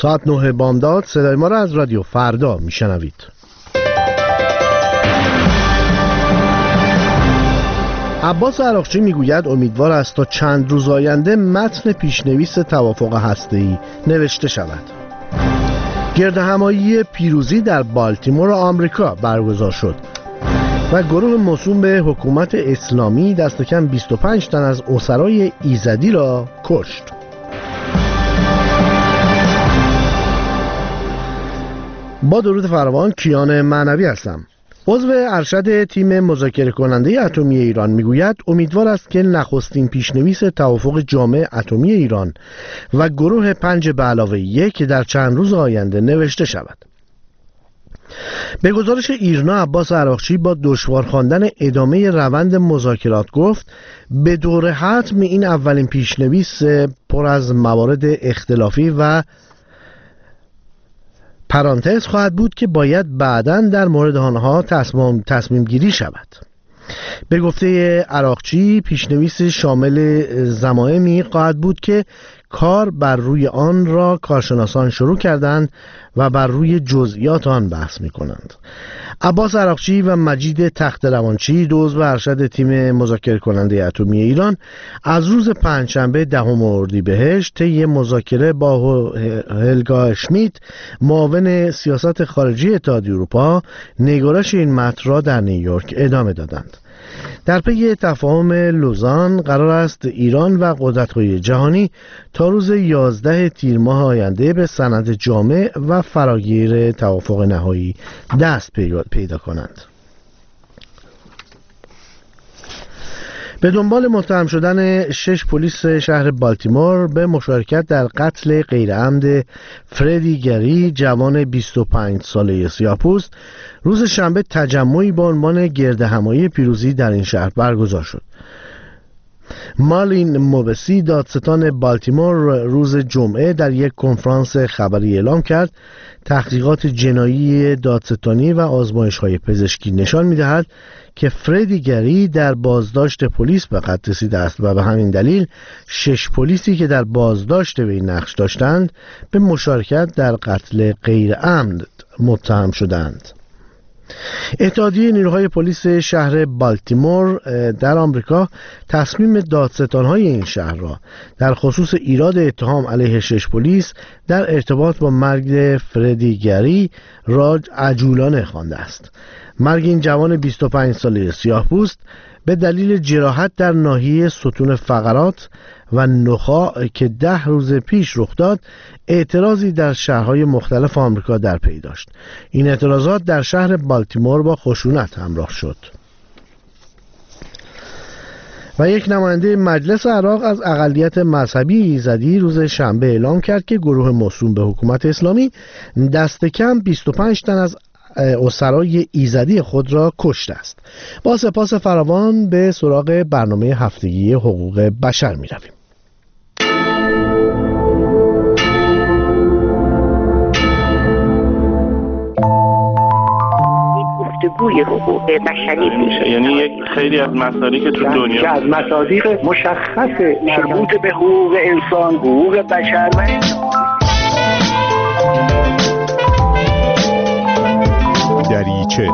ساعت 9 بامداد صدای ما را از رادیو فردا میشنوید. عباس عراقچی میگوید امیدوار است تا چند روز آینده متن پیشنویس توافق هسته‌ای نوشته شود. گردهمایی پیروزی در بالتیمور آمریکا برگزار شد و گروه موسوم به حکومت اسلامی دست کم 25 تن از اسرای ایزدی را کشت. با درود فراوان، کیان معنوی هستم. عضو ارشد تیم مذاکره کننده اتمی ایران میگوید امیدوار است که نخستین پیشنویس توافق جامع اتمی ایران و گروه 5+1 در چند روز آینده نوشته شود. به گزارش ایرنا، عباس عراقچی با دشوار خواندن ادامه روند مذاکرات گفت به دور حتم این اولین پیشنویس پر از موارد اختلافی و پرانتز خواهد بود که باید بعداً در مورد آنها تصمیم گیری شود. به گفته عراقچی پیشنویس شامل ضمایمی خواهد بود که کار بر روی آن را کارشناسان شروع کردند و بر روی جزئیات آن بحث می کنند. عباس عراقچی و مجید تخت روانچی، دو عضو ارشد تیم مذاکره کننده اتمی ایران، از روز پنجشنبه 10 اردیبهشت طی مذاکره با هلگا اشمیت، معاون سیاست خارجی اتحادیه اروپا، نگارش این متن را در نیویورک ادامه دادند. در پی تفاهم لوزان قرار است ایران و قدرت‌های جهانی تا روز 11 تیر ماه آینده به سند جامع و فراگیر توافق نهایی دست پیدا کنند. به دنبال متهم شدن 6 پلیس شهر بالتیمور به مشارکت در قتل غیرعمد فردی گری، جوان 25 ساله سیاه‌پوست، روز شنبه تجمعی با عنوان گردهمایی پیروزی در این شهر برگزار شد. مارلین موبسی، دادستان بالتیمور، روز جمعه در یک کنفرانس خبری اعلام کرد تحقیقات جنایی دادستانی و آزمایش‌های پزشکی نشان می‌دهد که فردی گری در بازداشت پلیس به قتل رسیده است و به همین دلیل 6 پلیسی که در بازداشت وی نقش داشتند به مشارکت در قتل غیرعمد متهم شدند. اتحادیه نیروهای پلیس شهر بالتیمور در آمریکا تصمیم دادستان‌های این شهر را در خصوص ایراد اتهام علیه 6 پلیس در ارتباط با مرگ فردی گری را عجولانه خوانده است. مرگ این جوان 25 ساله سیاه‌پوست به دلیل جراحت در ناحیه ستون فقرات و نخاع که 10 روز پیش رخ داد، اعتراضی در شهرهای مختلف آمریکا در پی داشت. این اعتراضات در شهر بالتیمور با خشونت همراه شد. و یک نماینده مجلس عراق از اقلیت مذهبی ایزدی روز شنبه اعلام کرد که گروه موسوم به حکومت اسلامی دست کم 25 تن از اسرای ایزدی خود را کشته است. با سپاس فراوان به سراغ برنامه هفتگی حقوق بشر می رویم. گفتگوی حقوق بشری میشه، یعنی یک خیلی از مسائلی که تو دنیا که از مصادیق مشخص مربوط به حقوق انسان، حقوق بشر و دریچه.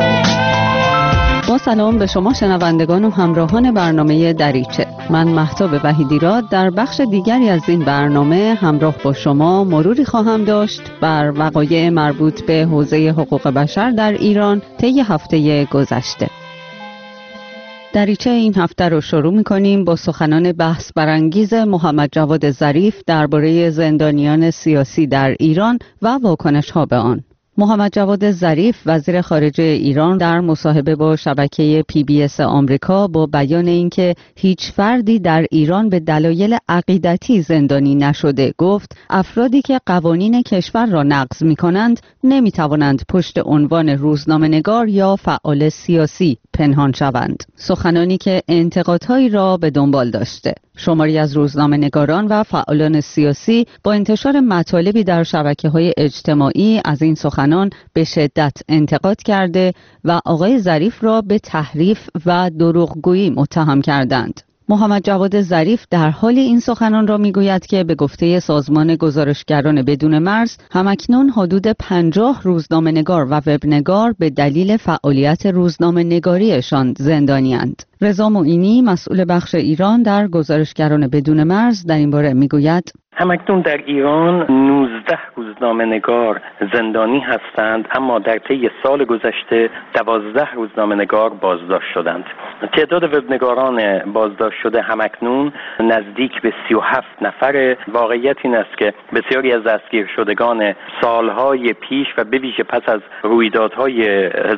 با سلام به شما شنوندگان و همراهان برنامه دریچه. من مهتاب وحیدی‌راد در بخش دیگری از این برنامه همراه با شما مروری خواهم داشت بر وقایع مربوط به حوزه حقوق بشر در ایران طی هفته گذشته. دریچه این هفته رو شروع می‌کنیم با سخنان بحث برانگیز محمد جواد ظریف درباره زندانیان سیاسی در ایران و واکنش‌ها به آن. محمد جواد ظریف وزیر خارجه ایران در مصاحبه با شبکه PBS آمریکا با بیان اینکه هیچ فردی در ایران به دلایل عقیدتی زندانی نشده گفت افرادی که قوانین کشور را نقض می‌کنند نمی‌توانند پشت عنوان روزنامه‌نگار یا فعال سیاسی پنهان شوند. سخنانی که انتقادهایی را به دنبال داشته. شماری از روزنامه‌نگاران و فعالان سیاسی با انتشار مطالبی در شبکه‌های اجتماعی از این سخنان به شدت انتقاد کرده و آقای ظریف را به تحریف و دروغگویی متهم کردند. محمد جواد ظریف در حال این سخنان را میگوید که به گفته سازمان گزارشگران بدون مرز همکنون حدود 50 روزنامه‌نگار و وبنگار به دلیل فعالیت روزنامه‌نگاریشان زندانی‌اند. رضا معینی مسئول بخش ایران در گزارشگران بدون مرز در این باره میگوید همکنون در ایران 19 روزنامه‌نگار زندانی هستند، اما در طی سال گذشته 12 روزنامه‌نگار بازداشت شدند. تعداد وبنگاران بازداشت شده همکنون نزدیک به 37 نفره. واقعیت این است که بسیاری از دستگیر شدگان سالهای پیش و به ویژه پس از رویدادهای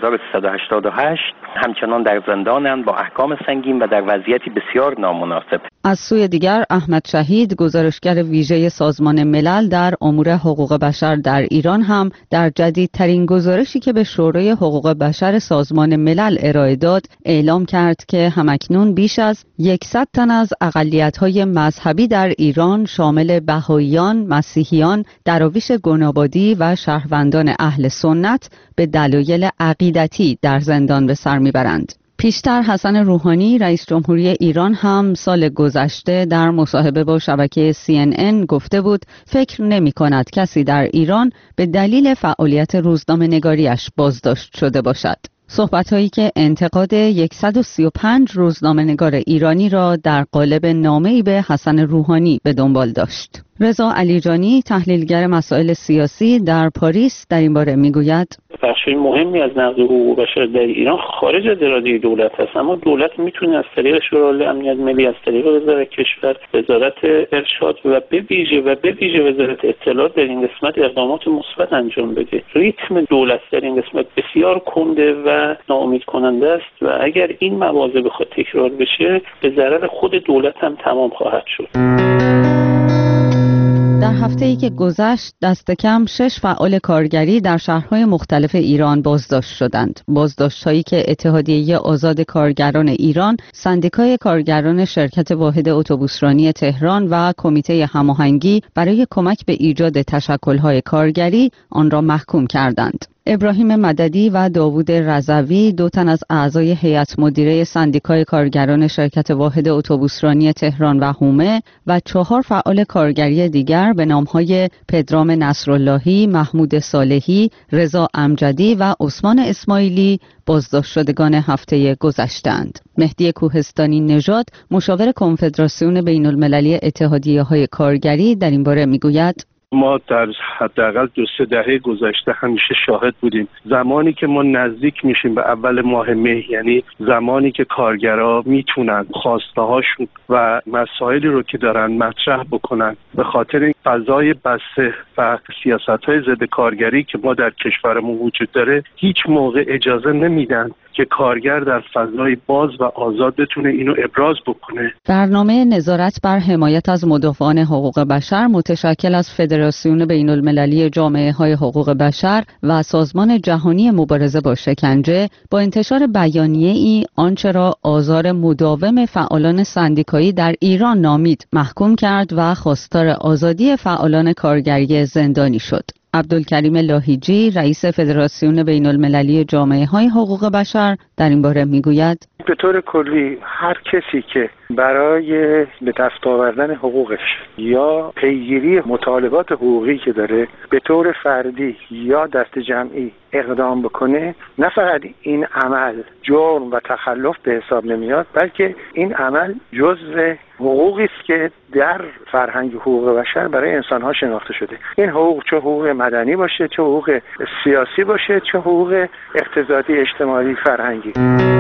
1388 همچنان در زندانند با احکام سنگین و در وضعیتی بسیار نامناسب. از سوی دیگر احمد شهید گزارشگر ویژه سازمان ملل در امور حقوق بشر در ایران هم در جدیدترین گزارشی که به شورای حقوق بشر سازمان ملل ارائه داد اعلام کرد که همکنون بیش از 100 تن از اقلیت‌های مذهبی در ایران شامل بهائیان، مسیحیان، دراویش گنابادی و شهروندان اهل سنت به دلایل عقیدتی در زندان به سر میبرند. پیشتر حسن روحانی رئیس جمهوری ایران هم سال گذشته در مصاحبه با شبکه CNN گفته بود فکر نمی کند کسی در ایران به دلیل فعالیت روزنامه‌نگاریش بازداشت شده باشد. صحبت‌هایی که انتقاد 135 روزنامه‌نگار ایرانی را در قالب نامه‌ای به حسن روحانی به دنبال داشت. رضا علیجانی تحلیلگر مسائل سیاسی در پاریس در این باره میگوید بخش مهمی از نقض حقوق بشر در ایران خارج از اراده دولت است، اما دولت میتونه از طریق شورای امنیت ملی، از طریق وزارت کشور، وزارت ارشاد و به ویژه وزارت اطلاعات در این قسمت اقدامات مثبت انجام بده. ریتم دولت در این قسمت بسیار کنده و ناامید کننده است و اگر این مواضع بخواد تکرار بشه به ضرر خود دولت هم تمام خواهد شد. در هفته‌ای که گذشت دست کم 6 فعال کارگری در شهرهای مختلف ایران بازداشت شدند. بازداشت‌هایی که اتحادیه آزاد کارگران ایران، سندیکای کارگران شرکت واحد اتوبوسرانی تهران و کمیته هماهنگی برای کمک به ایجاد تشکل‌های کارگری آن را محکوم کردند. ابراهیم مددی و داوود رضوی 2 تن از اعضای هیئت مدیره سندیکای کارگران شرکت واحد اتوبوسرانی تهران و حومه و 4 فعال کارگری دیگر به نام‌های پدرام نصراللهی، محمود صالحی، رضا امجدی و عثمان اسماعیلی بازداشت شدگان هفته گذشته‌اند. مهدی کوهستانی نژاد مشاور کنفدراسیون بین‌المللی اتحادیه‌های کارگری در این باره میگوید ما در حداقل 2-3 دهه گذشته همیشه شاهد بودیم زمانی که ما نزدیک میشیم به اول ماه مه، یعنی زمانی که کارگرها میتونن خواسته هاشون و مسائلی رو که دارن مطرح بکنن، به خاطر این فضای بسته و سیاست‌های ضد کارگری که ما در کشورمون وجود داره هیچ موقع اجازه نمیدن که کارگر در فضای باز و آزاد بتونه اینو ابراز بکنه. برنامه نظارت بر حمایت از مدافعان حقوق بشر متشکل از فدراسیون بین‌المللی جامعه‌های حقوق بشر و سازمان جهانی مبارزه با شکنجه با انتشار بیانیه‌ای آنچه را آزار مداوم فعالان سندیکایی در ایران نامید محکوم کرد و خواستار آزادی فعالان کارگری زندانی شد. عبدالکریم لاهیجی رئیس فدراسیون بین‌المللی جامعه‌های حقوق بشر در این باره میگوید به طور کلی هر کسی که برای به دست آوردن حقوقش یا پیگیری مطالبات حقوقی که داره به طور فردی یا دست جمعی اقدام بکنه، نه فقط این عمل جرم و تخلف به حساب نمیاد، بلکه این عمل جزء حقوقی است که در فرهنگ حقوق بشر برای انسان‌ها شناخته شده. این حقوق چه حقوق مدنی باشه، چه حقوق سیاسی باشه، چه حقوق اقتصادی، اجتماعی، فرهنگی.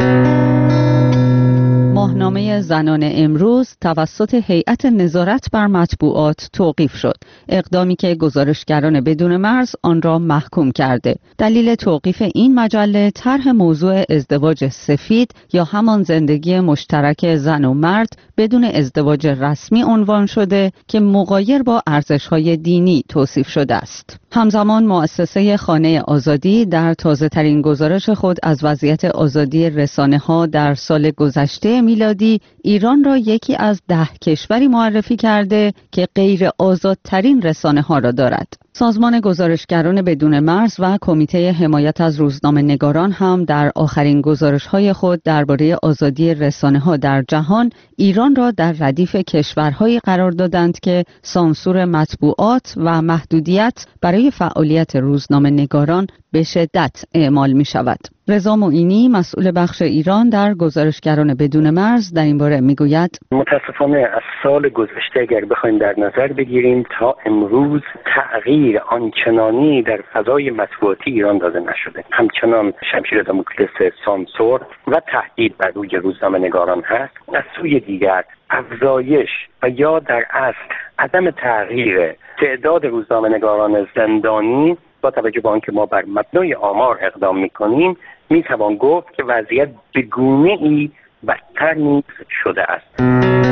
ماهنامه زنان امروز توسط هیئت نظارت بر مطبوعات توقیف شد، اقدامی که گزارشگران بدون مرز آن را محکوم کرده. دلیل توقیف این مجله طرح موضوع ازدواج سفید یا همان زندگی مشترک زن و مرد بدون ازدواج رسمی عنوان شده که مغایر با ارزش‌های دینی توصیف شده است. همزمان مؤسسه خانه آزادی در تازه‌ترین گزارش خود از وضعیت آزادی رسانه‌ها در سال گذشته می‌لرزد میلادی ایران را یکی از 10 کشوری معرفی کرده که غیر آزادترین رسانه ها را دارد. سازمان گزارشگران بدون مرز و کمیته حمایت از روزنامه‌نگاران هم در آخرین گزارش‌های خود درباره آزادی رسانه‌ها در جهان ایران را در ردیف کشورهایی قرار دادند که سانسور مطبوعات و محدودیت برای فعالیت روزنامه‌نگاران به شدت اعمال می‌شود. رضا معینی مسئول بخش ایران در گزارشگران بدون مرز در این باره میگوید متاسفانه از سال گذشته اگر بخوایم در نظر بگیریم تا امروز تغییر آنچنانی در فضای مطبوعاتی ایران داده نشده. همچنان شمشیر داموکلس سانسور و تهدید بر روی روزنامه‌نگاران هست. از سوی دیگر افزایش و یا در اصل عدم تغییر تعداد روزنامه‌نگاران زندانی با توجه به آنکه ما بر مبنای آمار اقدام می‌کنیم می‌توان گفت که وضعیت به گونه‌ای بدتر نیز شده است.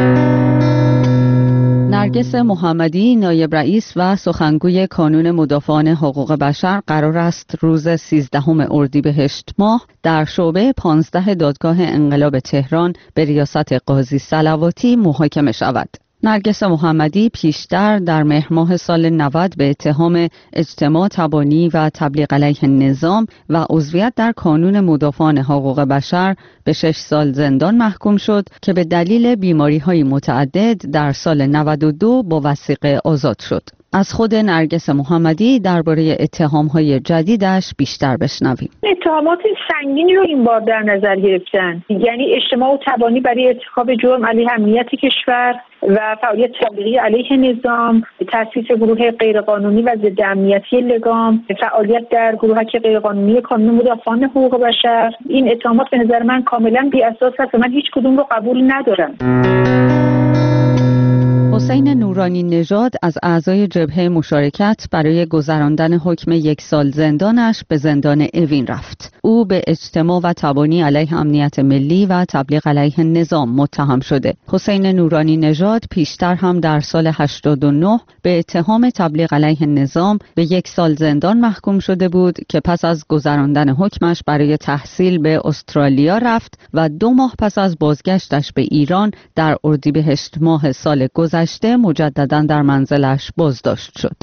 نرگس محمدی نایب رئیس و سخنگوی کانون مدافعان حقوق بشر قرار است روز 13 اردیبهشت ماه در شعبه 15 دادگاه انقلاب تهران به ریاست قاضی صلواتی محاکمه شود. نرگس محمدی پیشتر در مهر ماه سال 90 به اتهام اجتماع تبانی و تبلیغ علیه نظام و عضویت در کانون مدافعان حقوق بشر به 6 سال زندان محکوم شد که به دلیل بیماری‌های متعدد در سال 92 با وثیقه آزاد شد. از خود نرگس محمدی درباره اتهام‌های جدیدش بیشتر بشنویم. اتهامات سنگینی رو این بار در نظر گرفتن، یعنی اجتماع و تبانی برای ارتکاب جرم علیه امنیت کشور و فعالیت تبلیغی علیه نظام، تأسیس گروه غیرقانونی و ضد امنیتی لگام، فعالیت در گروه‌های غیرقانونی کانون مدافعان حقوق بشر. این اتهامات به نظر من کاملا بی‌اساس هست و من هیچ کدوم رو قبول ندارم. حسین نورانی نژاد از اعضای جبهه مشارکت برای گذراندن حکم 1 سال زندانش به زندان اوین رفت. او به اجتماع و تبانی علیه امنیت ملی و تبلیغ علیه نظام متهم شده. حسین نورانی نژاد پیشتر هم در سال 89 به اتهام تبلیغ علیه نظام به 1 سال زندان محکوم شده بود که پس از گذراندن حکمش برای تحصیل به استرالیا رفت و 2 ماه پس از بازگشتش به ایران در اردیبهشت ماه سال گذشته مجدداً در منزلش بازداشت شد.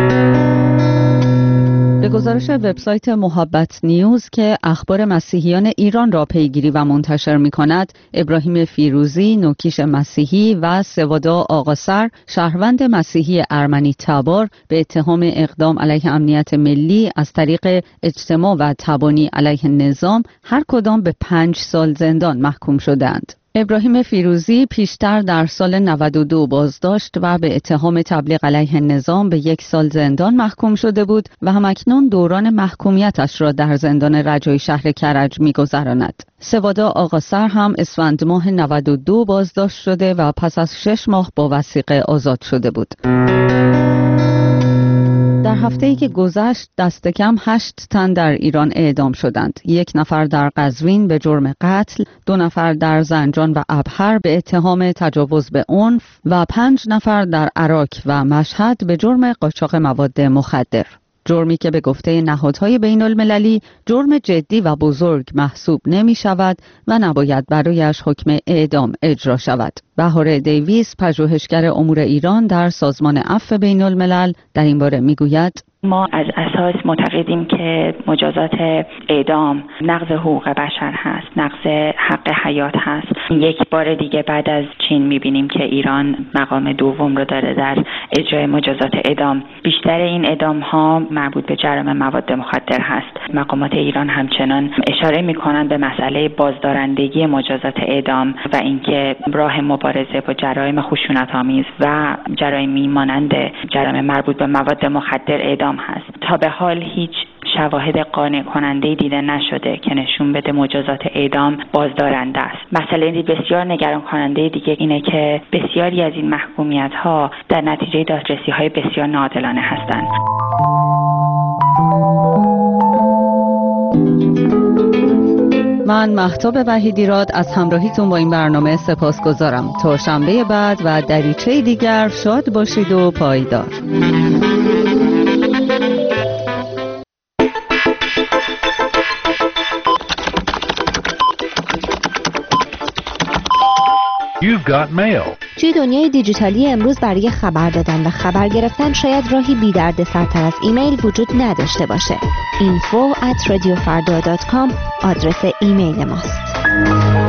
به گزارش وبسایت محبت نیوز که اخبار مسیحیان ایران را پیگیری و منتشر می‌کند، ابراهیم فیروزی، نوکیش مسیحی و سوادا آقاسر، شهروند مسیحی ارمنی تبار، به اتهام اقدام علیه امنیت ملی از طریق اجتماع و تبانی علیه نظام هر کدام به 5 سال زندان محکوم شدند. ابراهیم فیروزی پیشتر در سال 92 بازداشت و به اتهام تبلیغ علیه نظام به 1 سال زندان محکوم شده بود و همکنون دوران محکومیتش را در زندان رجایی شهر کرج می‌گذراند. سوادا آقاسر هم اسفند ماه 92 بازداشت شده و پس از 6 ماه با وثیقه آزاد شده بود. در هفته‌ای که گذشت دست کم 8 تن در ایران اعدام شدند. 1 نفر در قزوین به جرم قتل، 2 نفر در زنجان و ابهر به اتهام تجاوز به عنف و 5 نفر در عراق و مشهد به جرم قاچاق مواد مخدر. جرمی که به گفته نهادهای بین المللی جرم جدی و بزرگ محسوب نمی شود و نباید برایش حکم اعدام اجرا شود. بهار دیویس، پژوهشگر امور ایران در سازمان عفو بین الملل، در این باره می گوید ما از اساس معتقدیم که مجازات اعدام نقض حقوق بشر هست، نقض حق حیات هست. یک بار دیگه بعد از چین میبینیم که ایران مقام دوم رو داره در اجرای مجازات اعدام. بیشتر این اعدام ها مربوط به جرائم مواد مخدر هست. مقامات ایران همچنان اشاره میکنن به مسئله بازدارندگی مجازات اعدام و اینکه راه مبارزه با جرایم خشونت‌آمیز و جرایمی مانند جرایم مربوط به مواد مخدر اعدام هست. تا به حال هیچ شواهد قانع کننده دیده نشده که نشون بده مجازات اعدام بازدارنده است. مسئله بسیار نگران کننده دیگه اینه که بسیاری از این محکومیت ها در نتیجه دادرسی های بسیار ناعادلانه هستند. من مهتاب وحیدیراد از همراهیتون با این برنامه سپاسگزارم. تا شنبه بعد و دریچه دیگر شاد باشید و پایدار. You've got mail. توی دنیای دیجیتالی امروز برای خبر دادن و خبر گرفتن شاید راهی بی دردسرتر از ایمیل وجود نداشته باشه. info@radiofarda.com آدرس ایمیل ماست.